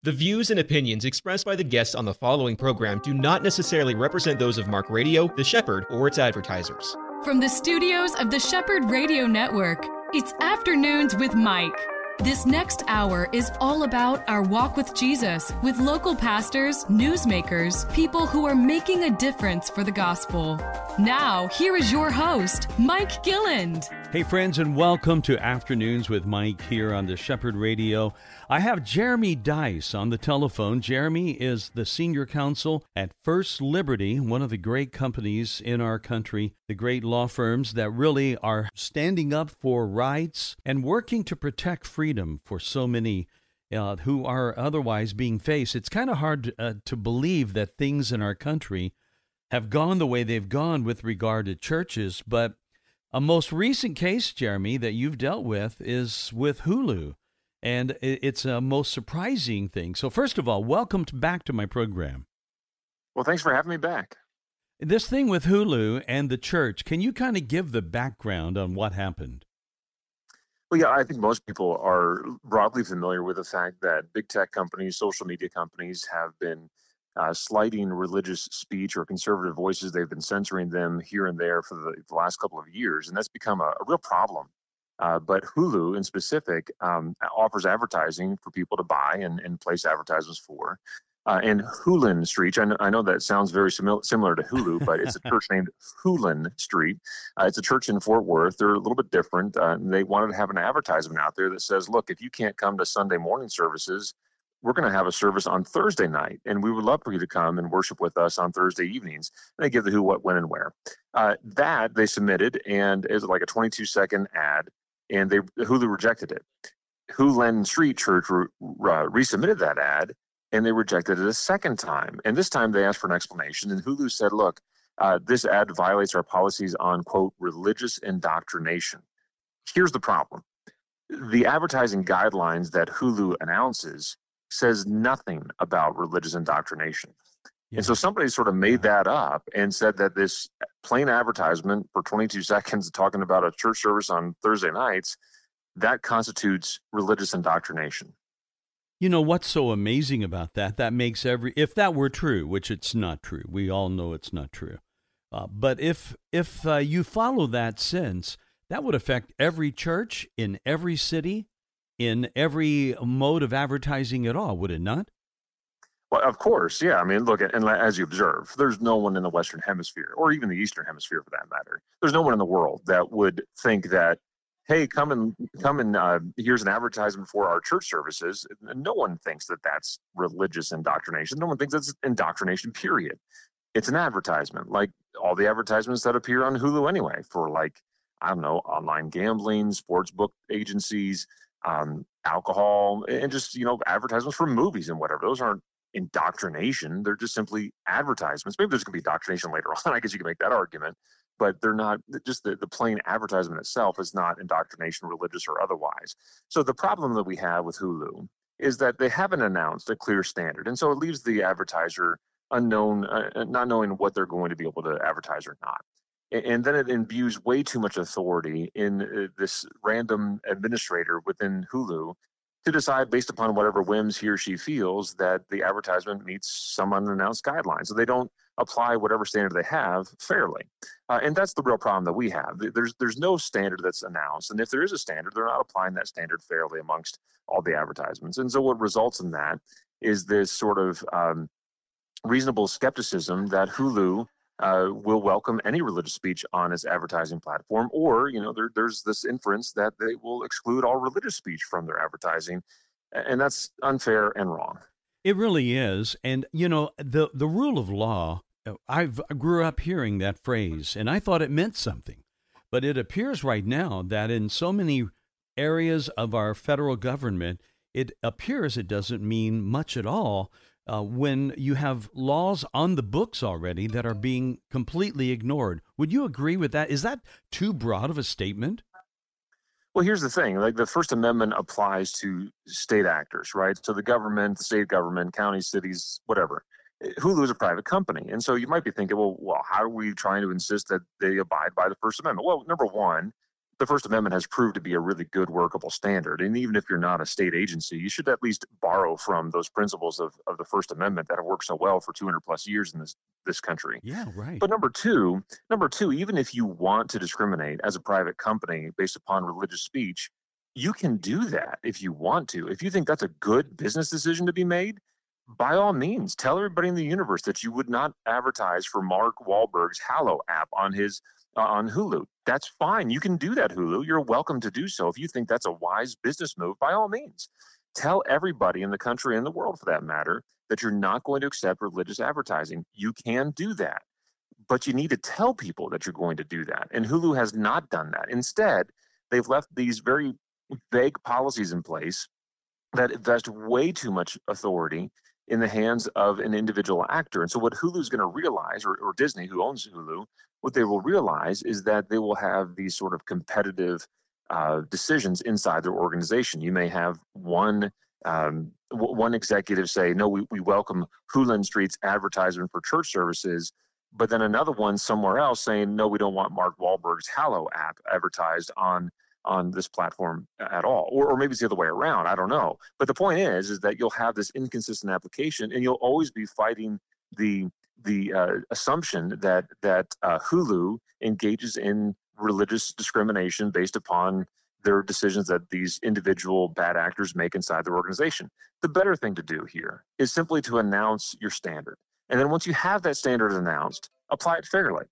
The views and opinions expressed by the guests on the following program do not necessarily represent those of Mark Radio, The Shepherd, or its advertisers. From the studios of the Shepherd Radio Network, it's Afternoons with Mike. This next hour is all about our walk with Jesus, with local pastors, newsmakers, people who are making a difference for the gospel. Now, here is your host, Mike Gilland. Hey friends, and welcome to Afternoons with Mike here on the Shepherd Radio. I have Jeremy Dice on the telephone. Jeremy is the senior counsel at First Liberty, one of the great companies in our country, the great law firms that really are standing up for rights and working to protect freedom for so many who are otherwise being faced. It's kind of hard to believe that things in our country have gone the way they've gone with regard to churches, but a most recent case, Jeremy, that you've dealt with is with Hulu, and it's a most surprising thing. So first of all, welcome back to my program. Well, thanks for having me back. This thing with Hulu and the church, can you kind of give the background on what happened? Well, yeah, I think most people are broadly familiar with the fact that big tech companies, social media companies have been slighting religious speech or conservative voices. They've been censoring them here and there for the last couple of years, and that's become a real problem. But Hulu in specific offers advertising for people to buy and place advertisements for. And Hulin Street, I know that sounds very similar to Hulu, but it's a church named Hulin Street. It's a church in Fort Worth. They're a little bit different. They wanted to have an advertisement out there that says, look, if you can't come to Sunday morning services, we're going to have a service on Thursday night, and we would love for you to come and worship with us on Thursday evenings. And they give the who, what, when, and where. That they submitted, and it's like a 22-second ad, and Hulu rejected it. Hulin Street Church resubmitted that ad, and they rejected it a second time. And this time they asked for an explanation, and Hulu said, look, this ad violates our policies on, quote, religious indoctrination. Here's the problem. The advertising guidelines that Hulu announces says nothing about religious indoctrination. Yeah. And so somebody sort of made that up and said that this plain advertisement for 22 seconds talking about a church service on Thursday nights, that constitutes religious indoctrination. You know what's so amazing about that? That makes if that were true, which it's not true, we all know it's not true. But if you follow that sense, that would affect every church in every city, in every mode of advertising at all, would it not? Well, of course, yeah. I mean, look, and as you observe, there's no one in the Western Hemisphere, or even the Eastern Hemisphere for that matter, there's no one in the world that would think that, hey, come and here's an advertisement for our church services. No one thinks that that's religious indoctrination. No one thinks that's indoctrination, period. It's an advertisement, like all the advertisements that appear on Hulu anyway, for online gambling, sports book agencies, alcohol, and just, advertisements for movies and whatever. Those aren't indoctrination. They're just simply advertisements. Maybe there's going to be indoctrination later on. I guess you can make that argument, but they're not. Just the plain advertisement itself is not indoctrination, religious or otherwise. So the problem that we have with Hulu is that they haven't announced a clear standard. And so it leaves the advertiser unknown, not knowing what they're going to be able to advertise or not. And then it imbues way too much authority in this random administrator within Hulu to decide based upon whatever whims he or she feels that the advertisement meets some unannounced guidelines. So they don't apply whatever standard they have fairly. And that's the real problem that we have. There's no standard that's announced. And if there is a standard, they're not applying that standard fairly amongst all the advertisements. And so what results in that is this sort of reasonable skepticism that Hulu will welcome any religious speech on its advertising platform, or, there's this inference that they will exclude all religious speech from their advertising, and that's unfair and wrong. It really is. And, the rule of law, I grew up hearing that phrase, and I thought it meant something. But it appears right now that in so many areas of our federal government, it appears it doesn't mean much at all. When you have laws on the books already that are being completely ignored. Would you agree with that? Is that too broad of a statement? Well, here's the thing. Like, the First Amendment applies to state actors, right? So the government, the state government, counties, cities, whatever. Hulu is a private company. And so you might be thinking, well, how are we trying to insist that they abide by the First Amendment? Well, number one, the First Amendment has proved to be a really good workable standard. And even if you're not a state agency, you should at least borrow from those principles of the First Amendment that have worked so well for 200 plus years in this country. Yeah, right. But number two, even if you want to discriminate as a private company based upon religious speech, you can do that if you want to. If you think that's a good business decision to be made, by all means, tell everybody in the universe that you would not advertise for Mark Wahlberg's Hallow app on Hulu. That's fine. You can do that, Hulu. You're welcome to do so. If you think that's a wise business move, by all means, tell everybody in the country and the world, for that matter, that you're not going to accept religious advertising. You can do that, but you need to tell people that you're going to do that. And Hulu has not done that. Instead, they've left these very vague policies in place that invest way too much authority in the hands of an individual actor. And so what Hulu's going to realize, or Disney, who owns Hulu, what they will realize is that they will have these sort of competitive decisions inside their organization. You may have one executive say, no, we welcome Hulu Street's advertisement for church services, but then another one somewhere else saying, no, we don't want Mark Wahlberg's Hallow app advertised on this platform at all. Or maybe it's the other way around. I don't know. But the point is that you'll have this inconsistent application, and you'll always be fighting the assumption that Hulu engages in religious discrimination based upon their decisions that these individual bad actors make inside their organization. The better thing to do here is simply to announce your standard. And then once you have that standard announced, apply it fairly.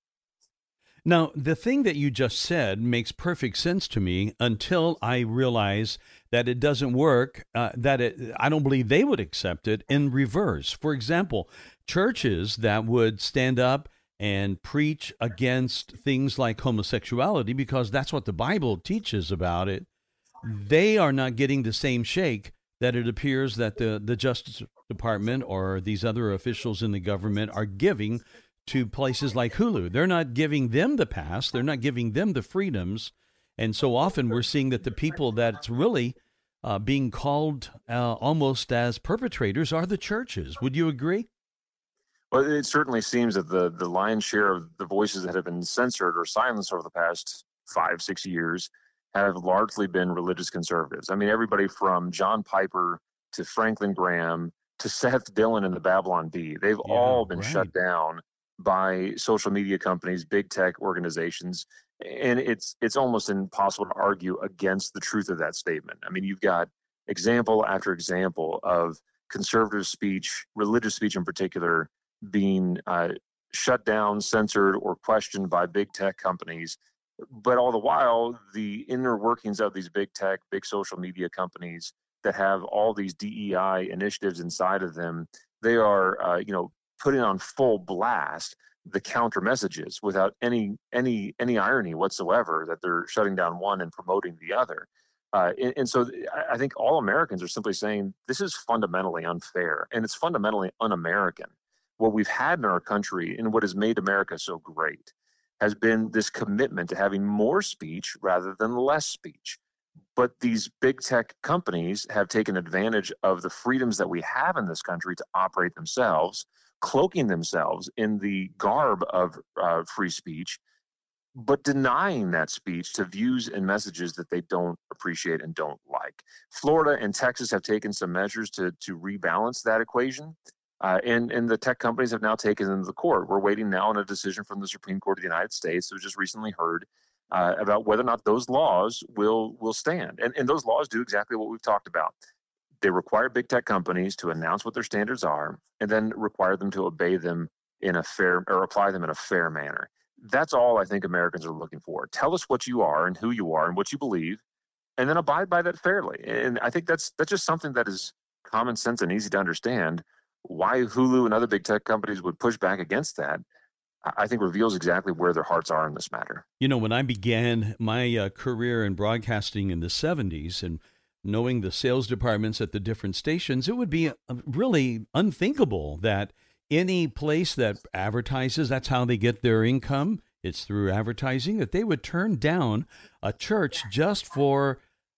Now, the thing that you just said makes perfect sense to me until I realize that it doesn't work, I don't believe they would accept it in reverse. For example, churches that would stand up and preach against things like homosexuality, because that's what the Bible teaches about it, they are not getting the same shake that it appears that the Justice Department or these other officials in the government are giving to places like Hulu. They're not giving them the pass. They're not giving them the freedoms. And so often we're seeing that the people that's really being called almost as perpetrators are the churches. Would you agree? Well, it certainly seems that the lion's share of the voices that have been censored or silenced over the past 5-6 years have largely been religious conservatives. I mean, everybody from John Piper to Franklin Graham to Seth Dillon and the Babylon Bee, they've all been shut down by social media companies, big tech organizations, and it's almost impossible to argue against the truth of that statement. I mean, you've got example after example of conservative speech, religious speech in particular, being shut down, censored, or questioned by big tech companies. But all the while, the inner workings of these big tech, big social media companies that have all these DEI initiatives inside of them, they are, putting on full blast the counter messages without any irony whatsoever that they're shutting down one and promoting the other. And so I think all Americans are simply saying this is fundamentally unfair and it's fundamentally un-American. What we've had in our country and what has made America so great has been this commitment to having more speech rather than less speech. But these big tech companies have taken advantage of the freedoms that we have in this country to operate themselves, cloaking themselves in the garb of free speech, but denying that speech to views and messages that they don't appreciate and don't like. Florida and Texas have taken some measures to rebalance that equation, and the tech companies have now taken them to the court. We're waiting now on a decision from the Supreme Court of the United States that was just recently heard about whether or not those laws will stand. And those laws do exactly what we've talked about. They require big tech companies to announce what their standards are and then require them to obey them in a fair or apply them in a fair manner. That's all I think Americans are looking for. Tell us what you are and who you are and what you believe, and then abide by that fairly. And I think that's just something that is common sense and easy to understand. Why Hulu and other big tech companies would push back against that, I think reveals exactly where their hearts are in this matter. You know, when I began my career in broadcasting in the 70s and knowing the sales departments at the different stations, it would be really unthinkable that any place that advertises, that's how they get their income, it's through advertising, that they would turn down a church just for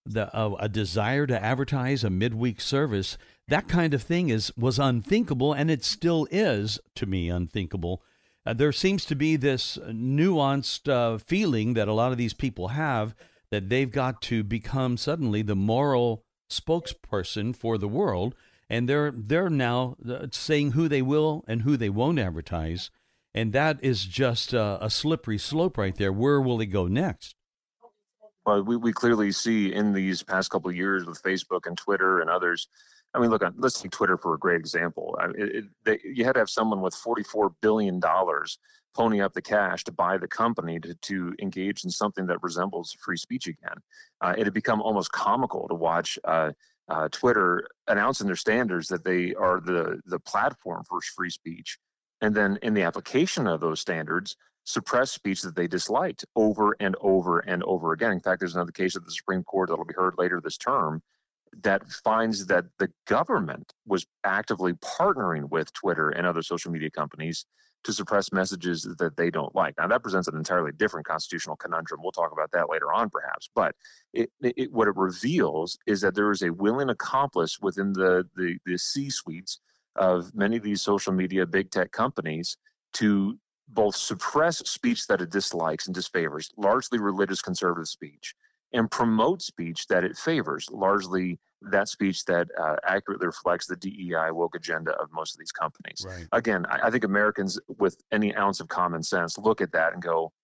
a desire to advertise a midweek service. That kind of thing was unthinkable, and it still is, to me, unthinkable. There seems to be this nuanced feeling that a lot of these people have that they've got to become suddenly the moral spokesperson for the world, and they're now saying who they will and who they won't advertise, and that is just a slippery slope right there. Where will it go next? Well, we clearly see in these past couple of years with Facebook and Twitter and others. I mean, look, let's take Twitter for a great example. You had to have someone with $44 billion pony up the cash to buy the company to engage in something that resembles free speech again. It had become almost comical to watch Twitter announcing their standards that they are the platform for free speech, and then in the application of those standards, suppress speech that they disliked over and over and over again. In fact, there's another case of the Supreme Court that will be heard later this term that finds that the government was actively partnering with Twitter and other social media companies to suppress messages that they don't like. Now, that presents an entirely different constitutional conundrum. We'll talk about that later on, perhaps. But what it reveals is that there is a willing accomplice within the C-suites of many of these social media big tech companies to both suppress speech that it dislikes and disfavors, largely religious conservative speech, and promote speech that it favors, largely that speech that accurately reflects the DEI woke agenda of most of these companies. Right. Again, I think Americans with any ounce of common sense look at that and go,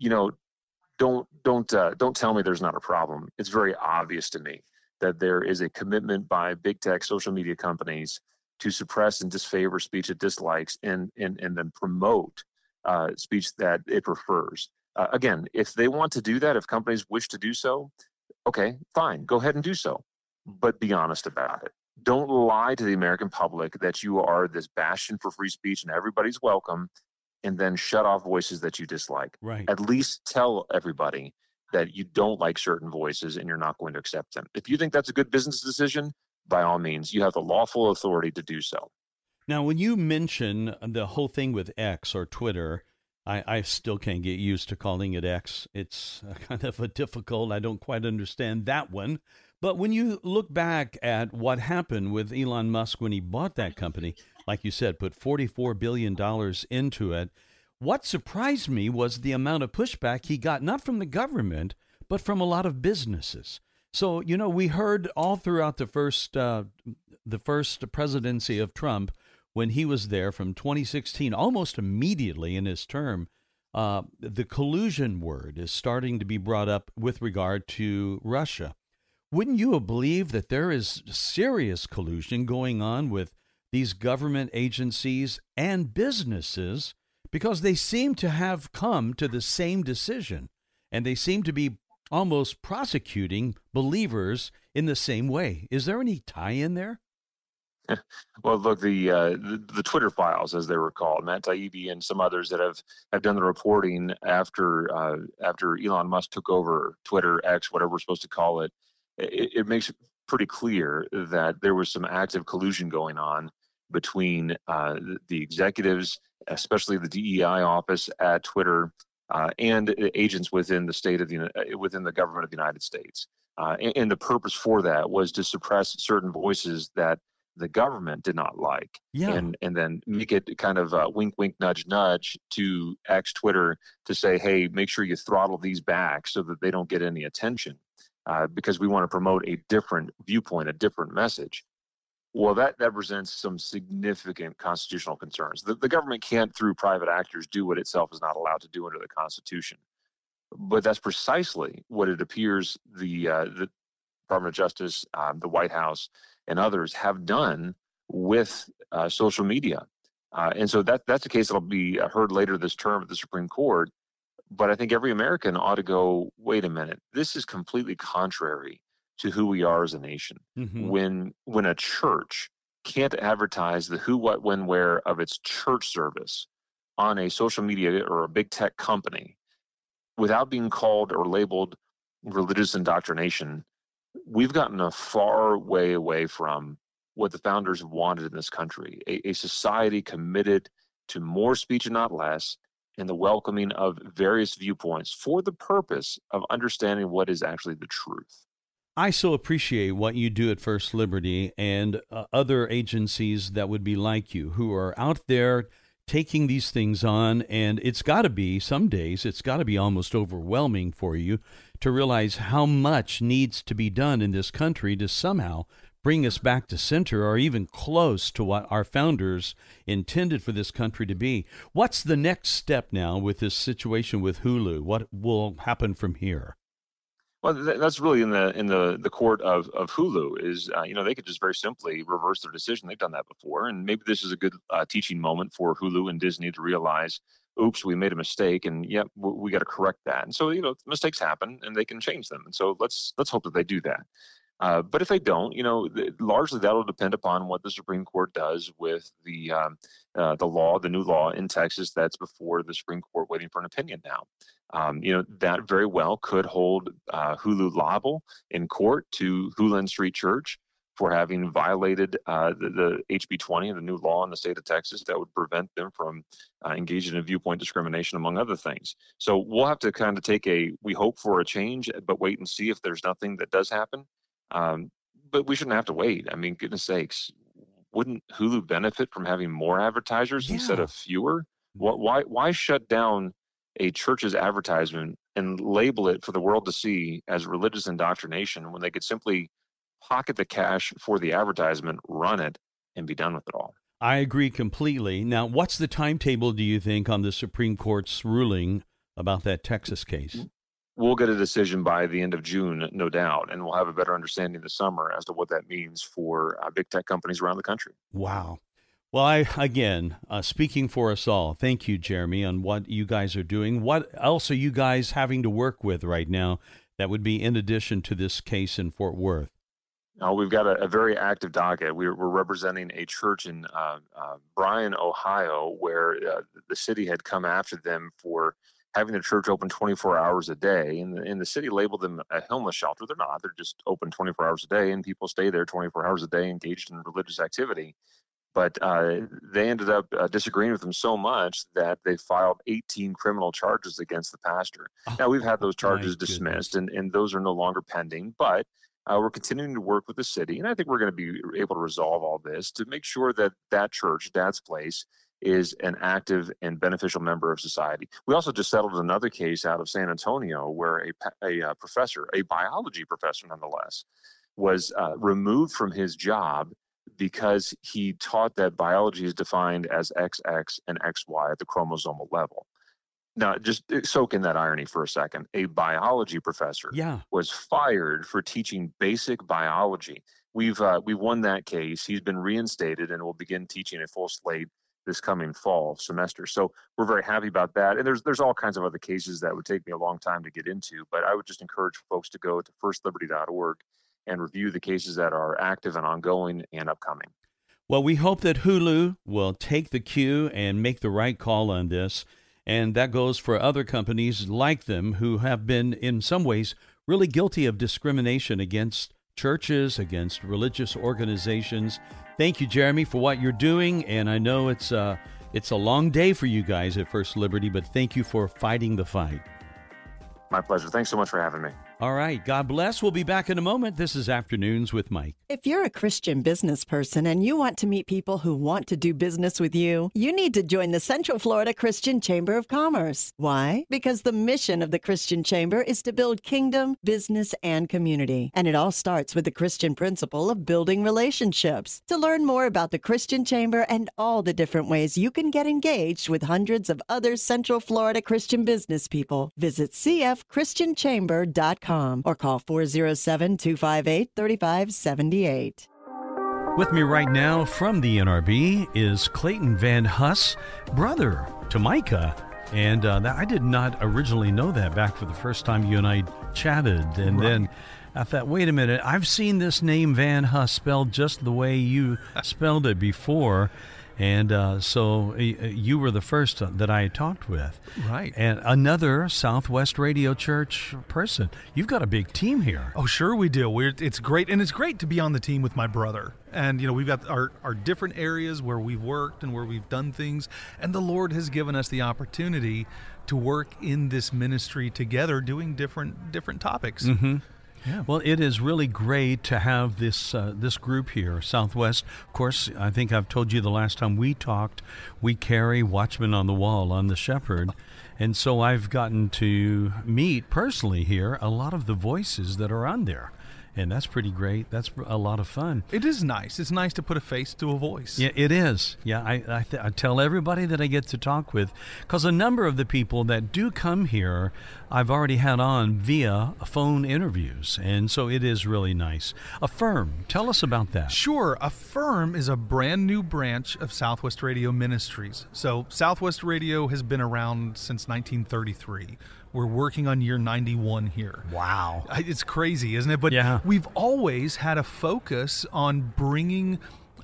don't tell me there's not a problem. It's very obvious to me that there is a commitment by big tech social media companies to suppress and disfavor speech it dislikes and then promote speech that it prefers. Again, if they want to do that, if companies wish to do so, okay, fine, go ahead and do so. But be honest about it. Don't lie to the American public that you are this bastion for free speech and everybody's welcome, and then shut off voices that you dislike. Right. At least tell everybody that you don't like certain voices and you're not going to accept them. If you think that's a good business decision, by all means, you have the lawful authority to do so. Now, when you mention the whole thing with X or Twitter, I still can't get used to calling it X. It's kind of a difficult, I don't quite understand that one. But when you look back at what happened with Elon Musk when he bought that company, like you said, put $44 billion into it, what surprised me was the amount of pushback he got, not from the government, but from a lot of businesses. So, we heard all throughout the first presidency of Trump, when he was there from 2016, almost immediately in his term, the collusion word is starting to be brought up with regard to Russia. Wouldn't you believe that there is serious collusion going on with these government agencies and businesses, because they seem to have come to the same decision, and they seem to be almost prosecuting believers in the same way? Is there any tie-in there? Well, look, the Twitter files, as they were called, Matt Taibbi and some others that have done the reporting after Elon Musk took over Twitter, X, whatever we're supposed to call it, it makes it pretty clear that there was some active collusion going on between the executives, especially the DEI office at Twitter, and agents within the government of the United States. And the purpose for that was to suppress certain voices that the government did not like, and then make it kind of wink, wink, nudge, nudge to X, Twitter, to say, hey, make sure you throttle these back so that they don't get any attention, because we want to promote a different viewpoint, a different message. Well, that presents some significant constitutional concerns. The government can't, through private actors, do what itself is not allowed to do under the Constitution. But that's precisely what it appears the Department of Justice, the White House, and others have done with social media. And so that's a case that'll be heard later this term at the Supreme Court. But I think every American ought to go, wait a minute, this is completely contrary to who we are as a nation. Mm-hmm. When a church can't advertise the who, what, when, where of its church service on a social media or a big tech company without being called or labeled religious indoctrination, we've gotten a far way away from what the founders wanted in this country, a society committed to more speech and not less, and the welcoming of various viewpoints for the purpose of understanding what is actually the truth. I so appreciate what you do at First Liberty and other agencies that would be like you, who are out there taking these things on, and it's got to be, some days, it's got to be almost overwhelming for you to realize how much needs to be done in this country to somehow bring us back to center or even close to what our founders intended for this country to be. What's the next step now with this situation with Hulu? What will happen from here? Well, that's really in the court of Hulu. Is they could just very simply reverse their decision. They've done that before, and maybe this is a good teaching moment for Hulu and Disney to realize, oops, we made a mistake, and we got to correct that. And so mistakes happen, and they can change them. And so let's hope that they do that. But if they don't, largely that'll depend upon what the Supreme Court does with the new law in Texas that's before the Supreme Court, waiting for an opinion now. That very well could hold Hulu liable in court to Hulen Street Church for having violated the HB 20, the new law in the state of Texas that would prevent them from engaging in viewpoint discrimination, among other things. So we'll have to kind of we hope for a change, but wait and see if there's nothing that does happen. But we shouldn't have to wait. I mean, goodness sakes, wouldn't Hulu benefit from having more advertisers instead of fewer? Why shut down a church's advertisement and label it for the world to see as religious indoctrination when they could simply pocket the cash for the advertisement, run it, and be done with it all? I agree completely. Now, what's the timetable, do you think, on the Supreme Court's ruling about that Texas case? We'll get a decision by the end of June, no doubt, and we'll have a better understanding this summer as to what that means for big tech companies around the country. Wow. Well, speaking for us all, thank you, Jeremy, on what you guys are doing. What else are you guys having to work with right now that would be in addition to this case in Fort Worth? We've got a very active docket. We're representing a church in Bryan, Ohio, where the city had come after them for having their church open 24 hours a day. And the city labeled them a homeless shelter. They're not. They're just open 24 hours a day, and people stay there 24 hours a day engaged in religious activity. But they ended up disagreeing with them so much that they filed 18 criminal charges against the pastor. Now, we've had those charges dismissed, and those are no longer pending. But we're continuing to work with the city, and I think we're going to be able to resolve all this to make sure that that church, Dad's Place, is an active and beneficial member of society. We also just settled another case out of San Antonio where a professor, a biology professor nonetheless, was removed from his job because he taught that biology is defined as XX and XY at the chromosomal level. Now, just soak in that irony for a second. A biology professor was fired for teaching basic biology. We've won that case. He's been reinstated and will begin teaching a full slate this coming fall semester. So we're very happy about that. And there's all kinds of other cases that would take me a long time to get into, but I would just encourage folks to go to firstliberty.org and review the cases that are active and ongoing and upcoming. Well, we hope that Hulu will take the cue and make the right call on this. And that goes for other companies like them who have been, in some ways, really guilty of discrimination against churches, against religious organizations. Thank you, Jeremy, for what you're doing. And I know it's a long day for you guys at First Liberty, but thank you for fighting the fight. My pleasure. Thanks so much for having me. All right. God bless. We'll be back in a moment. This is Afternoons with Mike. If you're a Christian business person and you want to meet people who want to do business with you, you need to join the Central Florida Christian Chamber of Commerce. Why? Because the mission of the Christian Chamber is to build kingdom, business, and community. And it all starts with the Christian principle of building relationships. To learn more about the Christian Chamber and all the different ways you can get engaged with hundreds of other Central Florida Christian business people, visit cfchristianchamber.com. Or call 407-258-3578. With me right now from the NRB is Clayton Van Huss, brother to Micah. And I did not originally know that back for the first time you and I chatted. And then I thought, wait a minute, I've seen this name Van Huss spelled just the way you spelled it before. And so you were the first that I talked with. Right. And another Southwest Radio Church person. You've got a big team here. Oh, sure we do. It's great. And it's great to be on the team with my brother. And, we've got our different areas where we've worked and where we've done things. And the Lord has given us the opportunity to work in this ministry together doing different topics. Mm-hmm. Yeah. Well, it is really great to have this group here, Southwest. Of course, I think I've told you the last time we talked, we carry Watchmen on the Wall on the Shepherd. And so I've gotten to meet personally here a lot of the voices that are on there. And that's pretty great. That's a lot of fun. It is nice. It's nice to put a face to a voice. Yeah, it is. Yeah, I tell everybody that I get to talk with, because a number of the people that do come here, I've already had on via phone interviews. And so it is really nice. Affirm, tell us about that. Sure. Affirm is a brand new branch of Southwest Radio Ministries. So Southwest Radio has been around since 1933. We're working on year 91 here. Wow. It's crazy, isn't it? But yeah. We've always had a focus on bringing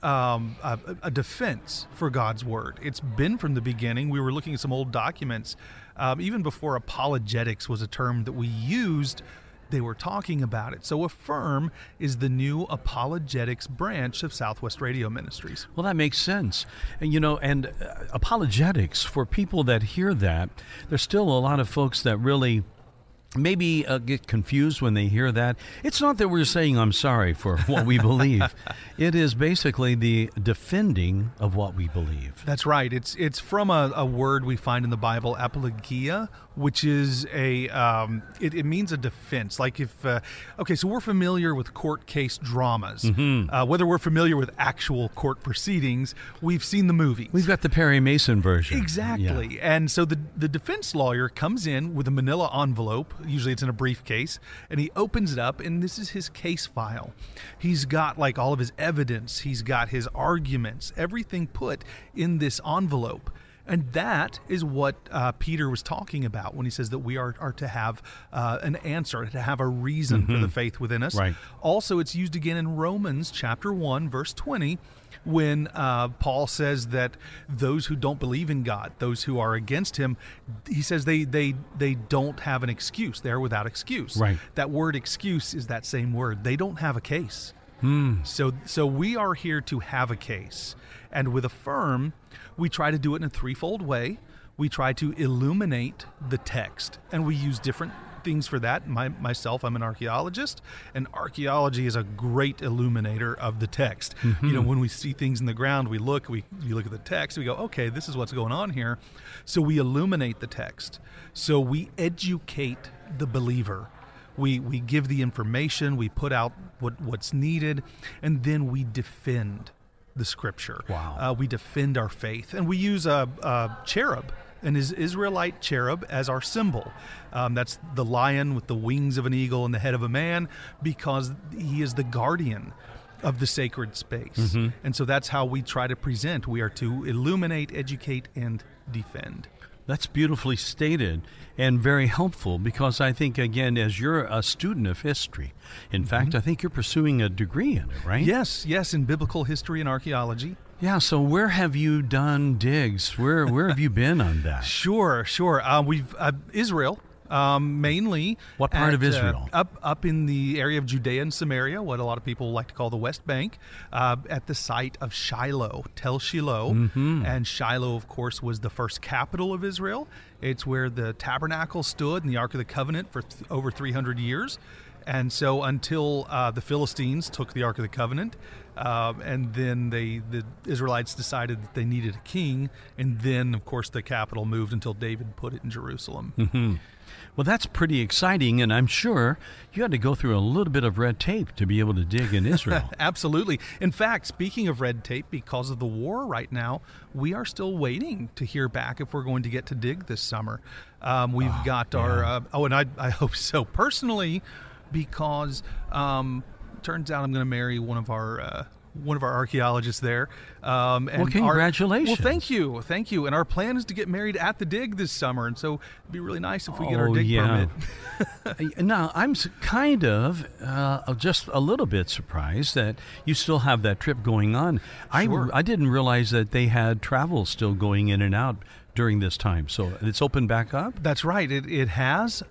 a defense for God's Word. It's been from the beginning. We were looking at some old documents. Even before apologetics was a term that we used, they were talking about it. So Affirm is the new apologetics branch of Southwest Radio Ministries. Well, that makes sense. And apologetics, for people that hear that, there's still a lot of folks that really maybe get confused when they hear that. It's not that we're saying I'm sorry for what we believe. It is basically the defending of what we believe. That's right. It's from a word we find in the Bible, apologia, which is it means a defense. Like if, so we're familiar with court case dramas. Mm-hmm. Whether we're familiar with actual court proceedings, we've seen the movies. We've got the Perry Mason version. Exactly. Yeah. And so the defense lawyer comes in with a manila envelope. Usually it's in a briefcase, and he opens it up, and this is his case file. He's got like all of his evidence. He's got his arguments, everything put in this envelope. And that is what Peter was talking about when he says that we are to have an answer, to have a reason for the faith within us. Right. Also, it's used again in Romans chapter 1, verse 20, when Paul says that those who don't believe in God, those who are against him, he says they don't have an excuse. They're without excuse. Right. That word excuse is that same word. They don't have a case. So we are here to have a case. And with Affirm, we try to do it in a threefold way. We try to illuminate the text, and we use different things for that. Myself, I'm an archaeologist, and archaeology is a great illuminator of the text. Mm-hmm. When we see things in the ground, we look at the text, we go, okay, this is what's going on here. So we illuminate the text. So we educate the believer. We give the information, we put out what's needed, and then we defend the Scripture. Wow. We defend our faith, and we use a cherub, an Israelite cherub, as our symbol. That's the lion with the wings of an eagle and the head of a man, because he is the guardian of the sacred space. Mm-hmm. And so that's how we try to present. We are to illuminate, educate, and defend. That's beautifully stated and very helpful, because I think, again, as you're a student of history, in fact, I think you're pursuing a degree in it, right? Yes, in biblical history and archaeology. Yeah, so where have you done digs? Where have you been on that? Sure. We've Israel. Mainly. What part of Israel? Up in the area of Judea and Samaria, what a lot of people like to call the West Bank, at the site of Shiloh, Tel Shiloh. Mm-hmm. And Shiloh, of course, was the first capital of Israel. It's where the tabernacle stood and the Ark of the Covenant for over 300 years. And so until the Philistines took the Ark of the Covenant, and then the Israelites decided that they needed a king, and then, of course, the capital moved until David put it in Jerusalem. Mm-hmm. Well, that's pretty exciting, and I'm sure you had to go through a little bit of red tape to be able to dig in Israel. Absolutely. In fact, speaking of red tape, because of the war right now, we are still waiting to hear back if we're going to get to dig this summer. We've got our, and I hope so personally, because turns out I'm going to marry one of our archaeologists there. And congratulations. Thank you. And our plan is to get married at the dig this summer, and so it'd be really nice if we get our dig permit. Now, I'm kind of just a little bit surprised that you still have that trip going on. Sure. I didn't realize that they had travel still going in and out during this time. So it's opened back up? That's right. It has.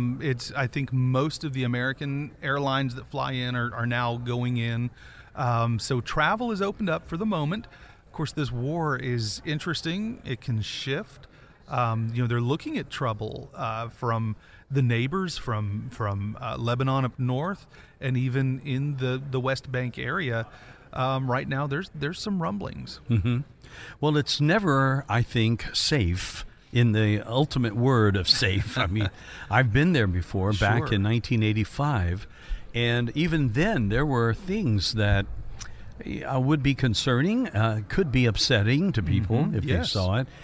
I think most of the American airlines that fly in are now going in. So travel is opened up for the moment. Of course, this war is interesting. It can shift. They're looking at trouble from the neighbors from Lebanon up north, and even in the West Bank area. Right now, there's some rumblings. Mm-hmm. Well, it's never, I think, safe in the ultimate word of safe. I mean, I've been there before, back in 1985, and even then there were things that would be concerning, could be upsetting to people if they saw it.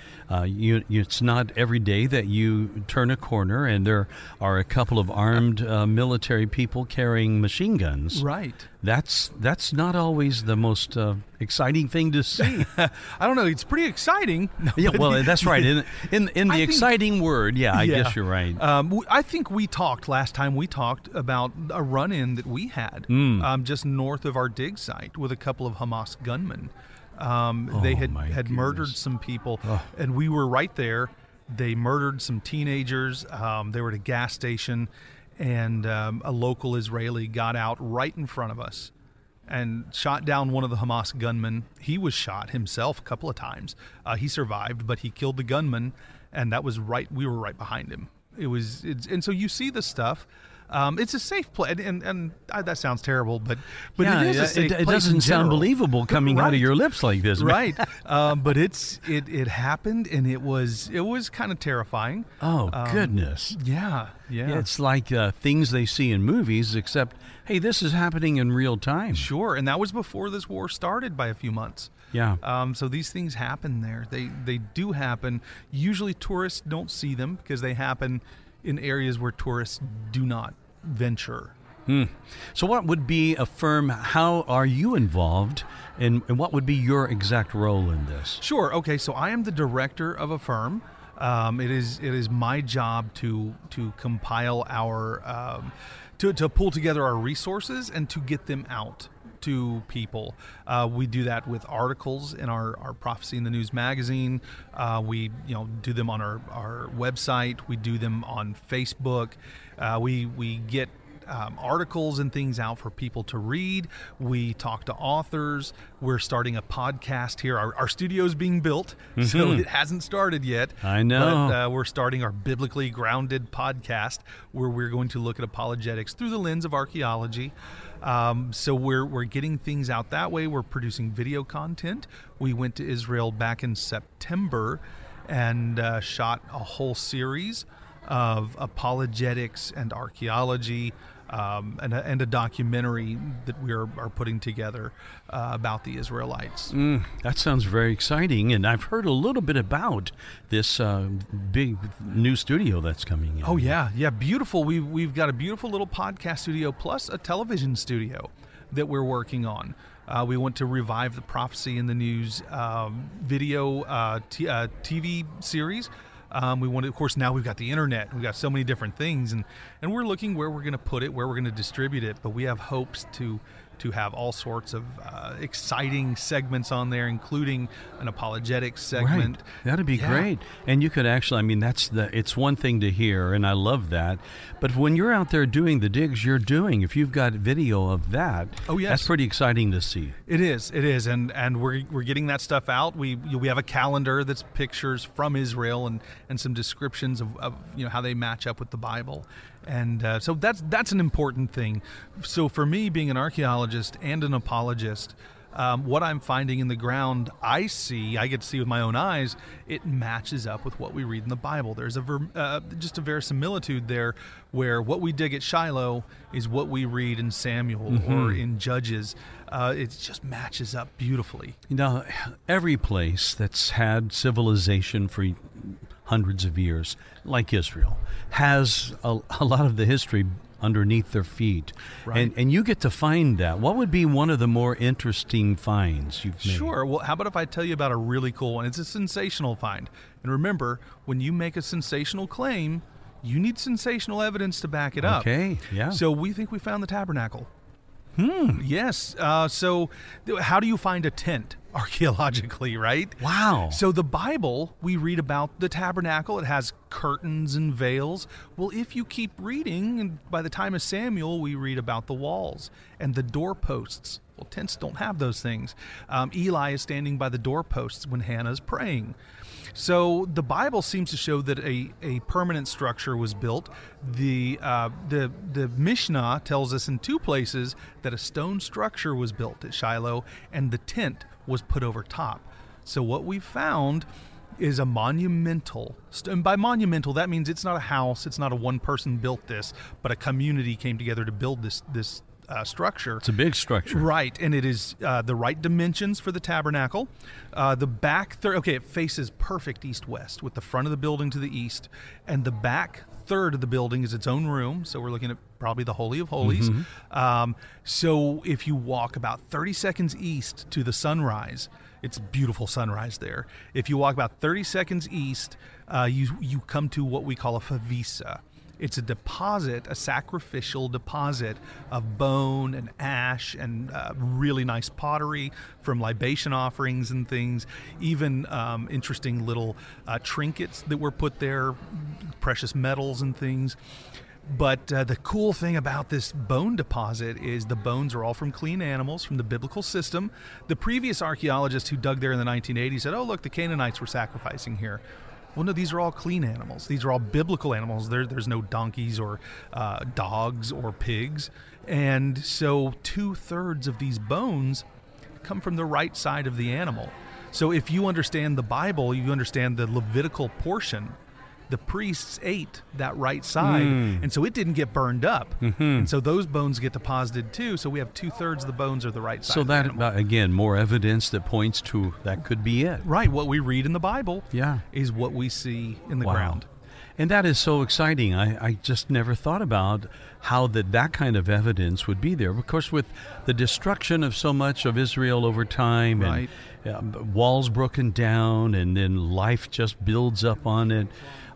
It's not every day that you turn a corner and there are a couple of armed military people carrying machine guns. Right. That's not always the most exciting thing to see. I don't know. It's pretty exciting. Yeah, well, that's right. In the exciting word, I guess you're right. I think last time we talked about a run-in that we had just north of our dig site with a couple of Hamas gunmen. They had murdered some people, and we were right there. They murdered some teenagers. They were at a gas station, and a local Israeli got out right in front of us and shot down one of the Hamas gunmen. He was shot himself a couple of times. He survived, but he killed the gunman, and that was right. We were right behind him. And so you see this stuff. It's a safe place, and that sounds terrible, but it is a safe place. It doesn't sound believable coming out of your lips like this, right? But it happened, and it was kind of terrifying. Oh goodness! Yeah. It's like things they see in movies, except hey, this is happening in real time. Sure, and that was before this war started by a few months. Yeah. So these things happen there. They do happen. Usually tourists don't see them because they happen in areas where tourists do not venture. So what would be a firm, how are you involved, and what would be your exact role in this? Sure. Okay, so I am the director of a firm. It is my job to compile our, to pull together our resources and to get them out to people. We do that with articles in our Prophecy in the News magazine. We do them on our website. We do them on Facebook. We get articles and things out for people to read. We talk to authors. We're starting a podcast here. Our studio is being built, so it hasn't started yet. I know. But we're starting our Biblically Grounded podcast, where we're going to look at apologetics through the lens of archaeology. So we're getting things out that way. We're producing video content. We went to Israel back in September and shot a whole series of apologetics and archaeology, and a documentary that we are putting together about the Israelites. That sounds very exciting, and I've heard a little bit about this big new studio that's coming in. Oh yeah, beautiful. We've got a beautiful little podcast studio plus a television studio that we're working on. We want to revive the Prophecy in the News video TV series. We want to, of course, now we've got the internet. We've got so many different things, and we're looking where we're going to put it, where we're going to distribute it. But we have hopes to have all sorts of exciting segments on there, including an apologetics segment. Right. That'd be great. And you could actually, I mean, it's one thing to hear, and I love that. But when you're out there doing the digs you're doing, if you've got video of that, that's pretty exciting to see. It is, and we're getting that stuff out. We have a calendar that's pictures from Israel and some descriptions of how they match up with the Bible. And so that's an important thing. So for me, being an archaeologist and an apologist, what I'm finding in the ground, I get to see with my own eyes, it matches up with what we read in the Bible. There's just a verisimilitude there, where what we dig at Shiloh is what we read in Samuel or in Judges. It just matches up beautifully. Every place that's had civilization for hundreds of years, like Israel, has a lot of the history underneath their feet. Right. And you get to find that. What would be one of the more interesting finds you've made? Sure. Well, how about if I tell you about a really cool one? It's a sensational find. And remember, when you make a sensational claim, you need sensational evidence to back it up. Okay, yeah. So we think we found the tabernacle. Yes. So how do you find a tent archaeologically, right? Wow. So the Bible, we read about the tabernacle. It has curtains and veils. Well, if you keep reading, and by the time of Samuel, we read about the walls and the doorposts Well, tents don't have those things. Eli is standing by the doorposts when Hannah's praying. So the Bible seems to show that a permanent structure was built. The Mishnah tells us in 2 places that a stone structure was built at Shiloh and the tent was put over top. So what we found is a monumental, and by monumental that means it's not a house, it's not a one person built this, but a community came together to build this structure. It's a big structure. Right, and it is the right dimensions for the tabernacle. The back third, it faces perfect east-west with the front of the building to the east, and the back third of the building is its own room, so we're looking at probably the Holy of Holies. So if you walk about 30 seconds east to the sunrise, it's beautiful sunrise there. If you walk about 30 seconds east, you come to what we call a favisa. It's a deposit, a sacrificial deposit of bone and ash and really nice pottery from libation offerings and things, even interesting little trinkets that were put there, precious metals and things. But the cool thing about this bone deposit is the bones are all from clean animals, from the biblical system. The previous archaeologist who dug there in the 1980s said, oh, look, the Canaanites were sacrificing here. Well, no, these are all clean animals. These are all biblical animals. There's no donkeys or dogs or pigs. And so 2/3 of these bones come from the right side of the animal. So if you understand the Bible, you understand the Levitical portion. The priests ate that right side, and so it didn't get burned up. And so those bones get deposited too, so we have 2/3 of the bones are the right side. So that, again, more evidence that points to that could be it. Right, what we read in the Bible is what we see in the ground. And that is so exciting. I just never thought about how that kind of evidence would be there. Of course, with the destruction of so much of Israel over time, and walls broken down, and then life just builds up on it,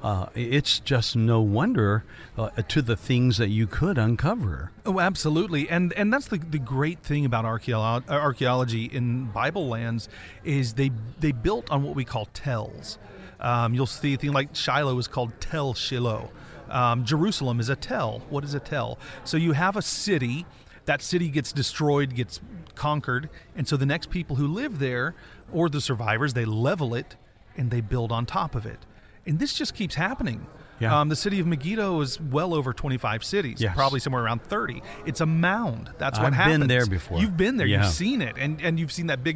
it's just no wonder to the things that you could uncover. Oh, absolutely. And that's the great thing about archaeology in Bible lands is they built on what we call tells. You'll see a thing like Shiloh is called Tel Shiloh. Jerusalem is a tell. What is a tell? So you have a city. That city gets destroyed, gets conquered, and so the next people who live there, or the survivors, they level it and they build on top of it. And this just keeps happening. Yeah. The city of Megiddo is well over 25 cities, probably somewhere around 30. It's a mound. That's what happens. I've been there before. You've been there. You've seen it. And you've seen that big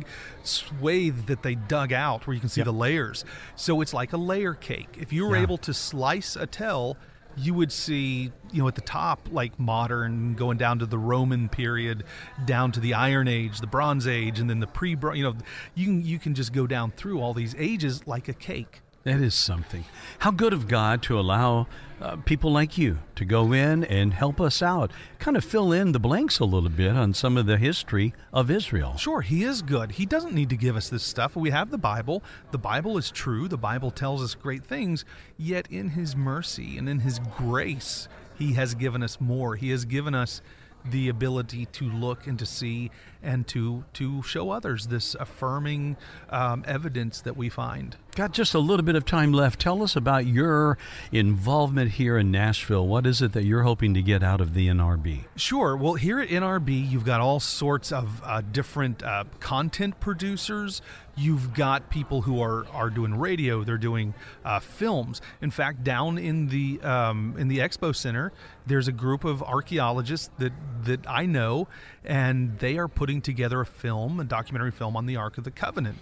swathe that they dug out where you can see the layers. So it's like a layer cake. If you were able to slice a tell, you would see, at the top, like modern, going down to the Roman period, down to the Iron Age, the Bronze Age, and then the pre-Bronze. You can just go down through all these ages like a cake. That is something. How good of God to allow people like you to go in and help us out, kind of fill in the blanks a little bit on some of the history of Israel. Sure, he is good. He doesn't need to give us this stuff. We have the Bible. The Bible is true. The Bible tells us great things. Yet in his mercy and in his grace, he has given us more. He has given us the ability to look and to see and to show others this affirming evidence that we find. Got just a little bit of time left. Tell us about your involvement here in Nashville. What is it that you're hoping to get out of the NRB? Sure. Well, here at NRB, you've got all sorts of different content producers. You've got people who are doing radio. They're doing films. In fact, down in the Expo Center, there's a group of archaeologists that I know, and they are putting together a documentary film on the Ark of the Covenant.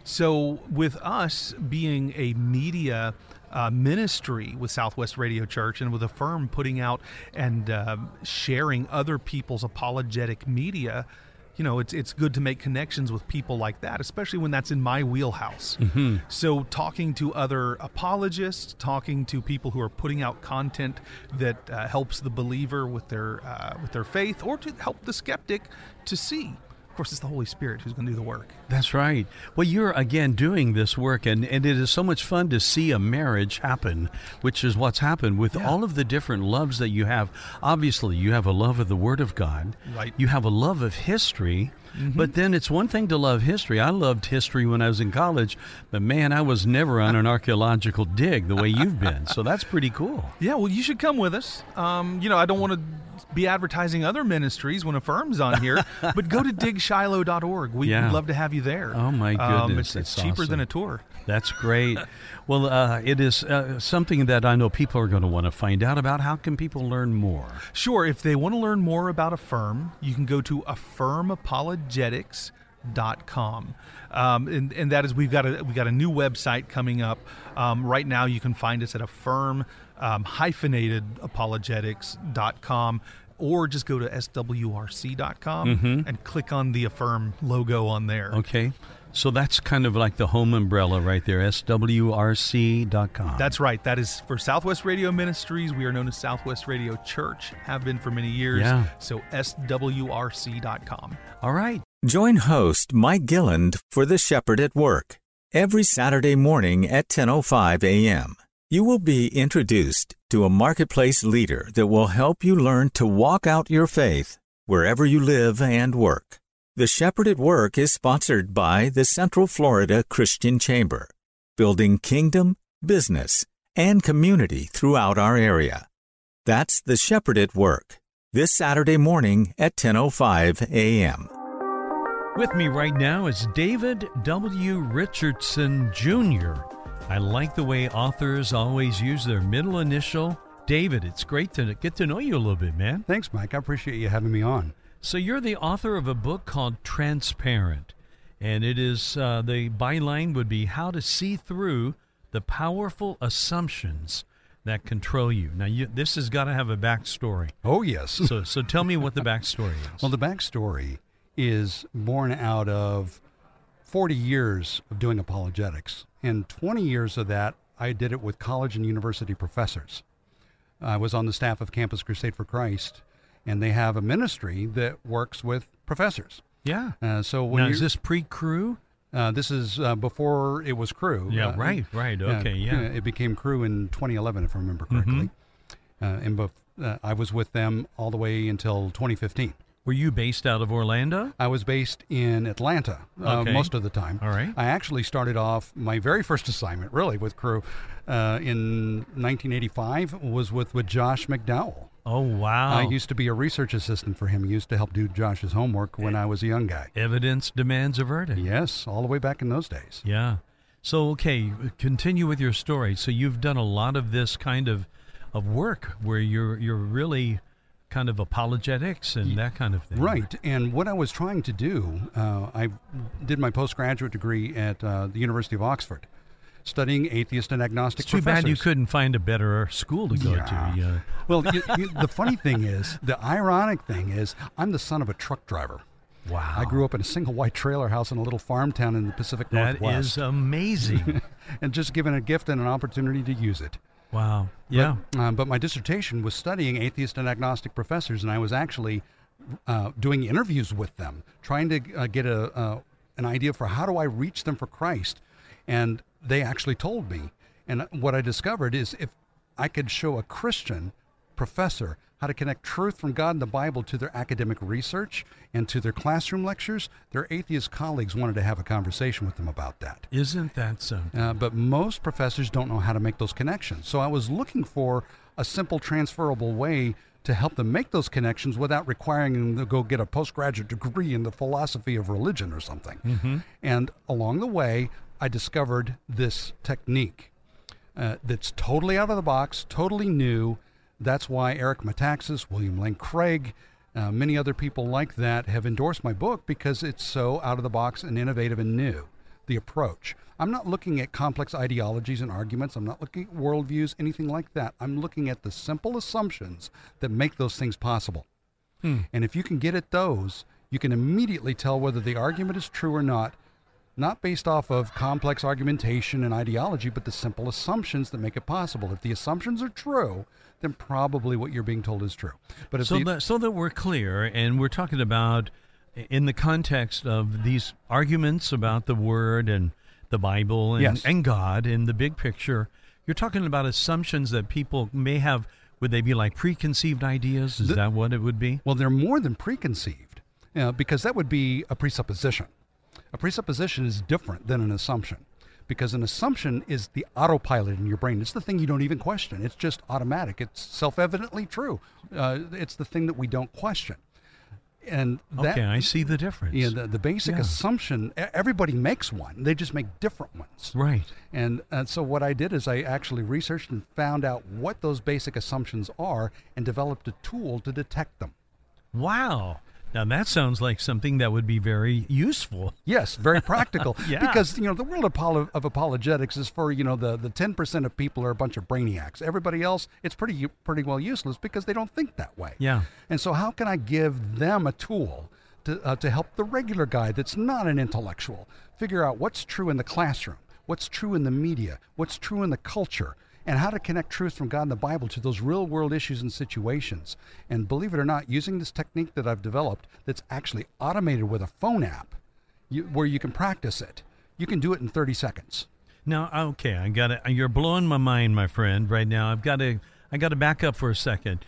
So with us being a media ministry with Southwest Radio Church and with a firm putting out and sharing other people's apologetic media, it's good to make connections with people like that, especially when that's in my wheelhouse. So talking to other apologists, talking to people who are putting out content that helps the believer with their faith, or to help the skeptic to see. Of course, it's the Holy Spirit who's going to do the work. That's right. Well, you're, again, doing this work, and it is so much fun to see a marriage happen, which is what's happened with all of the different loves that you have. Obviously, you have a love of the Word of God. Right. You have a love of history. But then it's one thing to love history. I loved history when I was in college, but man, I was never on an archaeological dig the way you've been. So that's pretty cool. Yeah, well, you should come with us. I don't want to be advertising other ministries when Affirm's on here, but go to digshiloh.org. We'd love to have you there. Oh, my goodness. It's cheaper awesome. than a tour. That's great. Well, it is something that I know people are going to want to find out about. How can people learn more? Sure. If they want to learn more about Affirm, you can go to affirmapologetics.com. And that is, we've got a new website coming up. Right now you can find us at affirm hyphenated apologetics.com, or just go to swrc.com and click on the Affirm logo on there. Okay. So that's kind of like the home umbrella right there, swrc.com. That's right. That is for Southwest Radio Ministries. We are known as Southwest Radio Church, have been for many years. Yeah. So swrc.com. All right. Join host Mike Gilland for The Shepherd at Work every Saturday morning at 10:05 a.m. You will be introduced to a marketplace leader that will help you learn to walk out your faith wherever you live and work. The Shepherd at Work is sponsored by the Central Florida Christian Chamber, building kingdom, business, and community throughout our area. That's The Shepherd at Work, this Saturday morning at 10:05 a.m. With me right now is David W. Richardson, Jr. I like the way authors always use their middle initial. David, it's great to get to know you a little bit, man. Thanks, Mike. I appreciate you having me on. So you're the author of a book called Transparent, and it is, the byline would be How to See Through the Powerful Assumptions That Control You. Now, this has got to have a backstory. Oh, yes. So tell me what the backstory is. Well, the backstory is born out of 40 years of doing apologetics, and 20 years of that, I did it with college and university professors. I was on the staff of Campus Crusade for Christ, and they have a ministry that works with professors. Yeah. So when now, is this pre-Cru? This is before it was Cru. Yeah, right. Okay, yeah. It became Cru in 2011, if I remember correctly. And I was with them all the way until 2015. Were you based out of Orlando? I was based in Atlanta most of the time. All right. I actually started off, my very first assignment, really, with Cru in 1985 was with Josh McDowell. Oh, wow. I used to be a research assistant for him. He used to help do Josh's homework when I was a young guy. Evidence demands a verdict. Yes, all the way back in those days. Yeah. So, okay, continue with your story. So you've done a lot of this kind of work where you're really kind of apologetics and that kind of thing. Right. And what I was trying to do, I did my postgraduate degree at the University of Oxford, studying atheist and agnostic professors. It's too bad you couldn't find a better school to go to. Yeah. Well, the funny thing is, the ironic thing is, I'm the son of a truck driver. Wow. I grew up in a single white trailer house in a little farm town in the Pacific Northwest. That is amazing. And just given a gift and an opportunity to use it. Wow. Yeah. But my dissertation was studying atheist and agnostic professors, and I was actually doing interviews with them, trying to get an idea for how do I reach them for Christ. And they actually told me. And what I discovered is if I could show a Christian professor how to connect truth from God and the Bible to their academic research and to their classroom lectures, their atheist colleagues wanted to have a conversation with them about that. Isn't that so? But most professors don't know how to make those connections. So I was looking for a simple, transferable way to help them make those connections without requiring them to go get a postgraduate degree in the philosophy of religion or something. And along the way, I discovered this technique that's totally out of the box, totally new. That's why Eric Metaxas, William Lane Craig, many other people like that have endorsed my book because it's so out of the box and innovative and new, the approach. I'm not looking at complex ideologies and arguments. I'm not looking at worldviews, anything like that. I'm looking at the simple assumptions that make those things possible. And if you can get at those, you can immediately tell whether the argument is true or not based off of complex argumentation and ideology, but the simple assumptions that make it possible. If the assumptions are true, then probably what you're being told is true. But if so that we're clear, and we're talking about in the context of these arguments about the Word and the Bible and, yes. and God in the big picture, you're talking about assumptions that people may have. Would they be like preconceived ideas? Is that what it would be? Well, they're more than preconceived, because that would be a presupposition. A presupposition is different than an assumption. because an assumption is the autopilot in your brain. It's the thing you don't even question. It's just automatic. It's self-evidently true. It's the thing that we don't question. And that, okay, I see the difference. Yeah, the basic assumption, everybody makes one. They just make different ones. Right. And so what I did is I actually researched and found out what those basic assumptions are and developed a tool to detect them. Wow. Now that sounds like something that would be very useful. Yes, very practical. Yeah. Because, the world of apologetics is for, the 10% of people are a bunch of brainiacs. Everybody else, it's pretty well useless because they don't think that way. Yeah. And so how can I give them a tool to help the regular guy that's not an intellectual figure out what's true in the classroom, what's true in the media, what's true in the culture, and how to connect truth from God and the Bible to those real-world issues and situations. And believe it or not, using this technique that I've developed that's actually automated with a phone app where you can practice it, you can do it in 30 seconds. Now, okay, I got it. You're blowing my mind, my friend, right now. I got to back up for a second.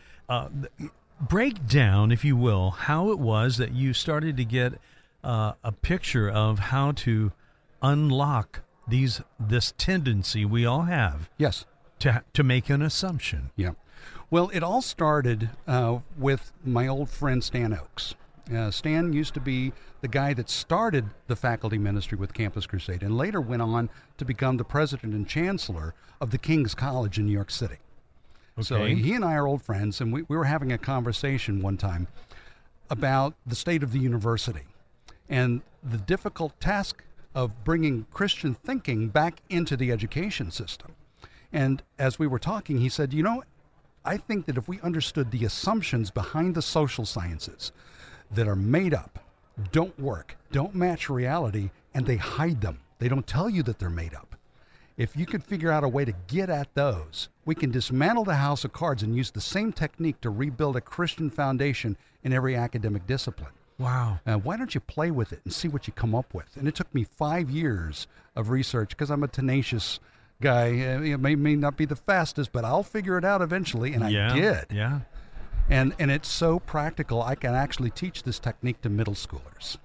Break down, if you will, how it was that you started to get a picture of how to unlock this tendency we all have. Yes. To make an assumption. Yeah. Well, it all started with my old friend Stan Oakes. Stan used to be the guy that started the faculty ministry with Campus Crusade and later went on to become the president and chancellor of the King's College in New York City. Okay. So he and I are old friends, and we were having a conversation one time about the state of the university and the difficult task of bringing Christian thinking back into the education system. And as we were talking, he said, I think that if we understood the assumptions behind the social sciences that are made up, don't work, don't match reality, and they hide them. They don't tell you that they're made up. If you could figure out a way to get at those, we can dismantle the house of cards and use the same technique to rebuild a Christian foundation in every academic discipline. Wow. Why don't you play with it and see what you come up with? And it took me 5 years of research because I'm a tenacious guy. It may not be the fastest, but I'll figure it out eventually, and I did. Yeah. And it's so practical, I can actually teach this technique to middle schoolers.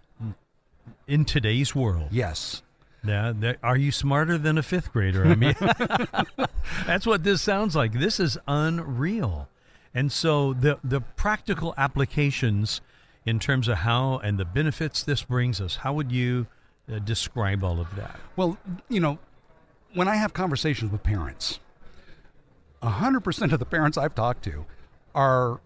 In today's world. Yes. Are you smarter than a fifth grader? I mean, that's what this sounds like. This is unreal. And so the practical applications in terms of how and the benefits this brings us, how would you describe all of that? Well, when I have conversations with parents, 100% of the parents I've talked to are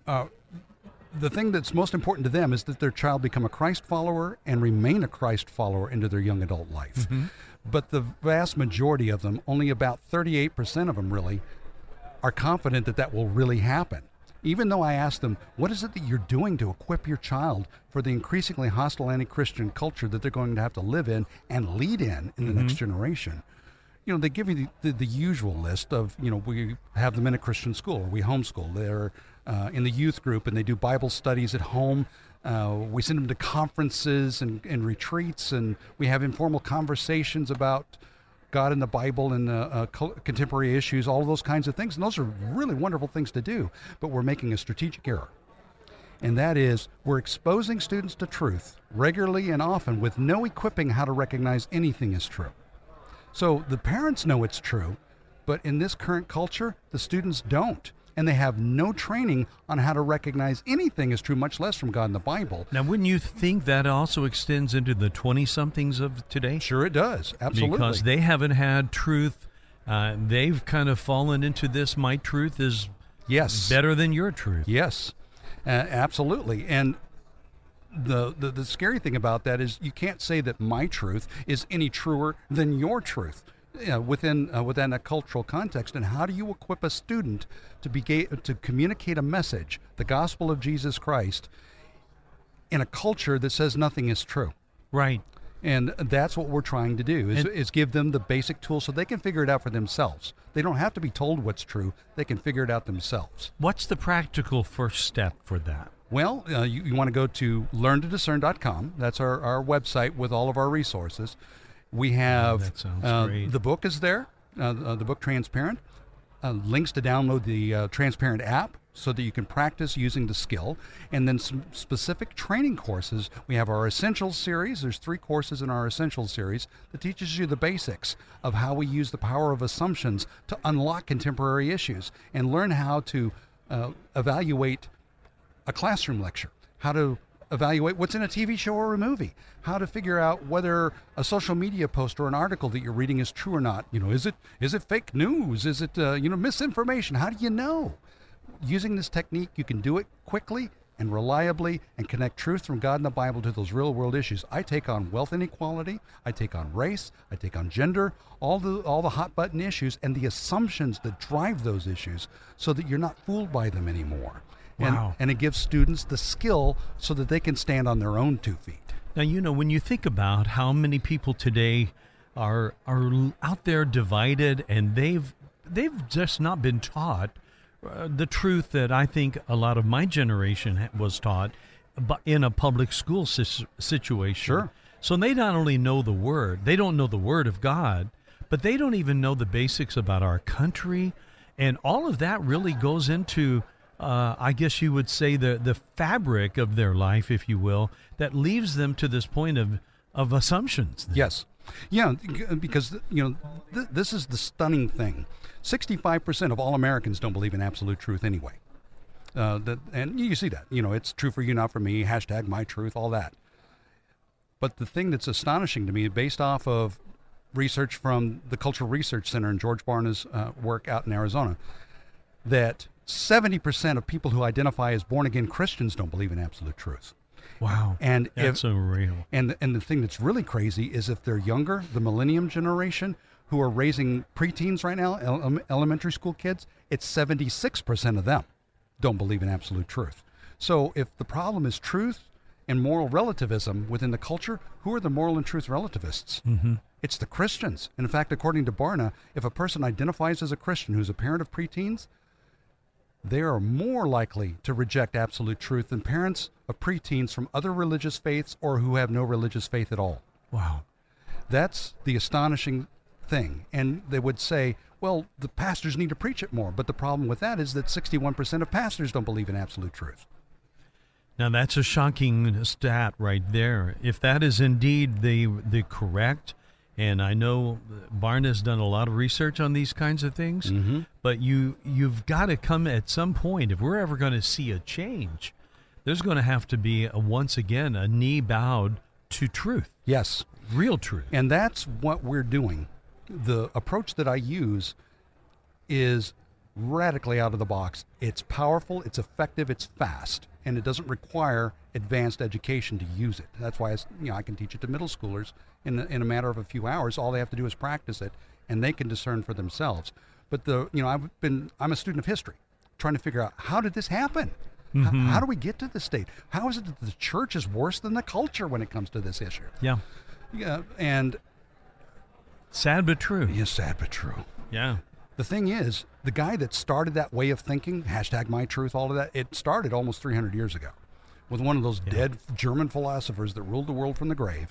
the thing that's most important to them is that their child become a Christ follower and remain a Christ follower into their young adult life. Mm-hmm. But the vast majority of them, only about 38% of them really, are confident that will really happen. Even though I ask them, what is it that you're doing to equip your child for the increasingly hostile anti-Christian culture that they're going to have to live in and lead in the next generation? They give you the usual list of, we have them in a Christian school, or we homeschool. They're in the youth group, and they do Bible studies at home. We send them to conferences and retreats, and we have informal conversations about God and the Bible and contemporary issues, all of those kinds of things. And those are really wonderful things to do, but we're making a strategic error. And that is, we're exposing students to truth regularly and often with no equipping how to recognize anything as true. So the parents know it's true, but in this current culture, the students don't. And they have no training on how to recognize anything as true, much less from God and the Bible. Now, wouldn't you think that also extends into the 20-somethings of today? Sure it does, absolutely. Because they haven't had truth. They've kind of fallen into this, my truth is better than your truth. Yes, absolutely. And the scary thing about that is you can't say that my truth is any truer than your truth within a cultural context. And how do you equip a student to communicate a message, the gospel of Jesus Christ, in a culture that says nothing is true? Right. And that's what we're trying to do, is give them the basic tools so they can figure it out for themselves. They don't have to be told what's true. They can figure it out themselves. What's the practical first step for that? Well, you want to go to learntodiscern.com. That's our website with all of our resources. We have that sounds great. The book is there, the book Transparent, links to download the Transparent app so that you can practice using the skill, and then some specific training courses. We have our Essentials series. There's 3 courses in our Essentials series that teaches you the basics of how we use the power of assumptions to unlock contemporary issues and learn how to evaluate a classroom lecture, how to evaluate what's in a TV show or a movie, how to figure out whether a social media post or an article that you're reading is true or not. Is it fake news? Is it misinformation? How do you know? Using this technique, you can do it quickly and reliably and connect truth from God and the Bible to those real world issues. I take on wealth inequality, I take on race, I take on gender, all the hot button issues and the assumptions that drive those issues so that you're not fooled by them anymore. Wow. And it gives students the skill so that they can stand on their own 2 feet. Now, when you think about how many people today are out there divided, and they've just not been taught the truth that I think a lot of my generation was taught in a public school situation. Sure. So they not only know the Word, they don't know the Word of God, but they don't even know the basics about our country. And all of that really goes into I guess you would say the fabric of their life, if you will, that leaves them to this point of assumptions. Yes. Yeah, because, this is the stunning thing. 65% of all Americans don't believe in absolute truth anyway. And you see that. It's true for you, not for me, #MyTruth, all that. But the thing that's astonishing to me, based off of research from the Cultural Research Center and George Barna's work out in Arizona, that 70% of people who identify as born-again Christians don't believe in absolute truth. Wow, and that's so real. And the thing that's really crazy is if they're younger, the millennium generation, who are raising preteens right now, elementary school kids, it's 76% of them don't believe in absolute truth. So if the problem is truth and moral relativism within the culture, who are the moral and truth relativists? Mm-hmm. It's the Christians. And in fact, according to Barna, if a person identifies as a Christian who's a parent of preteens, they are more likely to reject absolute truth than parents of preteens from other religious faiths or who have no religious faith at all. Wow. That's the astonishing thing. And they would say, well, the pastors need to preach it more. But the problem with that is that 61% of pastors don't believe in absolute truth. Now, that's a shocking stat right there. If that is indeed the correct, and I know Barna's done a lot of research on these kinds of things, mm-hmm. but you've got to come at some point, if we're ever going to see a change, there's going to have to be, once again, a knee bowed to truth. Yes. Real truth. And that's what we're doing. The approach that I use is radically out of the box. It's powerful, it's effective, it's fast, and it doesn't require advanced education to use it. That's why I can teach it to middle schoolers in a matter of a few hours. All they have to do is practice it, and they can discern for themselves. But I'm a student of history, trying to figure out, how did this happen? Mm-hmm. How do we get to this state? How is it that the church is worse than the culture when it comes to this issue? Yeah. Yeah, and sad but true. Yes, sad but true. Yeah. The thing is, the guy that started that way of thinking, #MyTruth, all of that, it started almost 300 years ago with one of those dead German philosophers that ruled the world from the grave.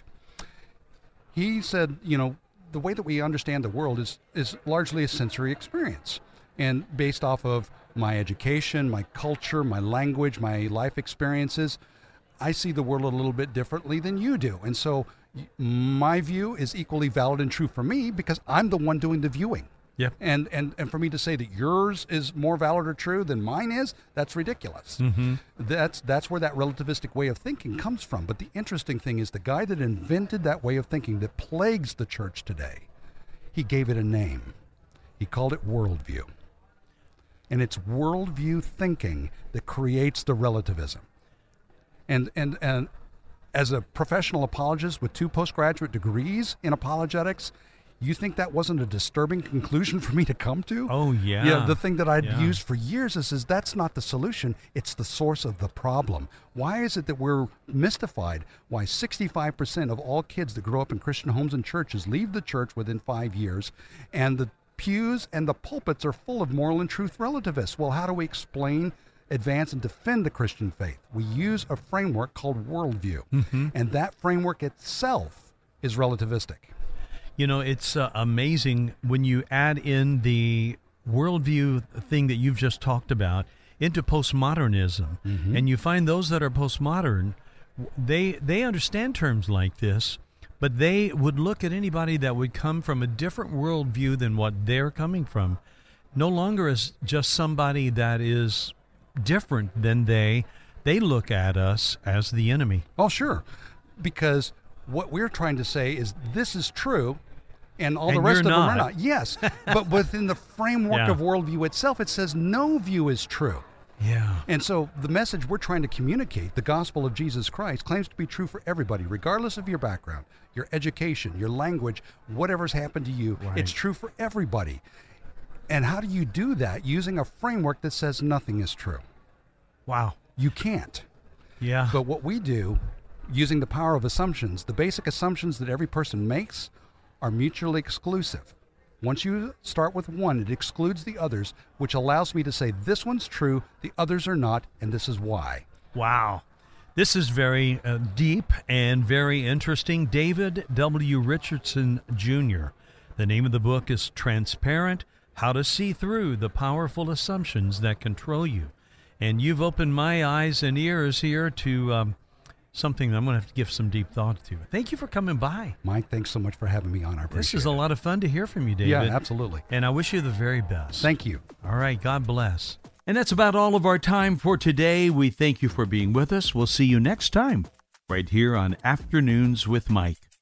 He said, the way that we understand the world is largely a sensory experience. And based off of my education, my culture, my language, my life experiences, I see the world a little bit differently than you do. And so my view is equally valid and true for me because I'm the one doing the viewing. Yeah. And for me to say that yours is more valid or true than mine is, that's ridiculous. Mm-hmm. That's where that relativistic way of thinking comes from. But the interesting thing is the guy that invented that way of thinking that plagues the church today, he gave it a name. He called it worldview. And it's worldview thinking that creates the relativism. And as a professional apologist with 2 postgraduate degrees in apologetics, you think that wasn't a disturbing conclusion for me to come to? Oh, yeah. Yeah, the thing that I'd used for years is that's not the solution. It's the source of the problem. Why is it that we're mystified? Why 65% of all kids that grow up in Christian homes and churches leave the church within 5 years, and the pews and the pulpits are full of moral and truth relativists? Well, how do we explain, advance, and defend the Christian faith? We use a framework called worldview, mm-hmm. and that framework itself is relativistic. It's amazing when you add in the worldview thing that you've just talked about. into postmodernism. And you find those that are postmodern, they understand terms like this, but they would look at anybody that would come from a different worldview than what they're coming from, no longer as just somebody that is different than they look at us as the enemy. Oh, sure. Because what we're trying to say is this is true, and all the rest of them are not. Yes, but within the framework of worldview itself, it says no view is true. Yeah. And so the message we're trying to communicate, the gospel of Jesus Christ, claims to be true for everybody, regardless of your background, your education, your language, whatever's happened to you. Right. It's true for everybody. And how do you do that? Using a framework that says nothing is true. Wow. You can't. Yeah. But what we do, using the power of assumptions, the basic assumptions that every person makes are mutually exclusive. Once you start with one, it excludes the others, which allows me to say this one's true, the others are not, and this is why. Wow. This is very deep and very interesting. David W. Richardson, Jr. The name of the book is Transparent: How to See Through the Powerful Assumptions That Control You. And you've opened my eyes and ears here to something that I'm going to have to give some deep thought to. Thank you for coming by. Mike, thanks so much for having me on. I appreciate it. This is a lot of fun to hear from you, David. Yeah, absolutely. And I wish you the very best. Thank you. All right, God bless. And that's about all of our time for today. We thank you for being with us. We'll see you next time, right here on Afternoons with Mike.